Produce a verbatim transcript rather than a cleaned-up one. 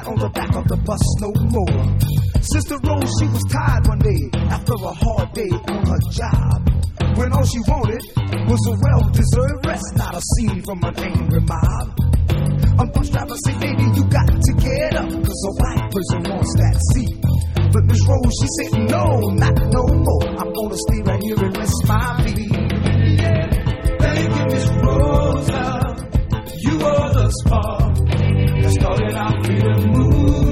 ride on the back of the bus no more. Sister Rose, she was tired one day after a hard day on her job, when all she wanted was a well-deserved rest, not a scene from an angry mob. A bus driver said, baby, you got to get up, cause a white person wants that seat. But Miss Rose, she said, no, not no more. I'm gonna stay right here and rest my feet. Yeah, thank you, Miss Rosa. You are the spark that started our freedom movement.